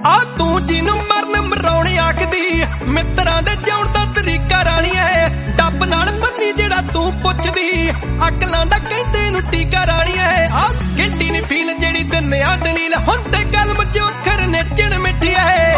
ਆ ਤੂੰ ਜਿਹਨੂੰ ਮਰਨ ਮਰਾਉਣ ਆਖਦੀ ਮਿੱਤਰਾਂ ਦੇ ਜਿਉਣ ਦਾ ਤਰੀਕਾ ਰਾਣੀਏ ਡੱਬ ਨਾਲ ਬੰਨੀ ਜਿਹੜਾ ਤੂੰ ਪੁੱਛਦੀ ਅਕਲਾਂ ਦਾ ਕਹਿੰਦੇ ਨੂੰ ਟੀਕਾ ਰਾਣੀਏ ਆ ਗਿੰਡੀ ਨੀ ਫੀਲ ਜਿਹੜੀ ਦਿੰਨਿਆ ਦਲੀਲ ਹੁਣ ਤੇ ਕਲਮ ਚ ਅੱਖਰ ਨੇਚਣ ਮਿੱਠੀਏ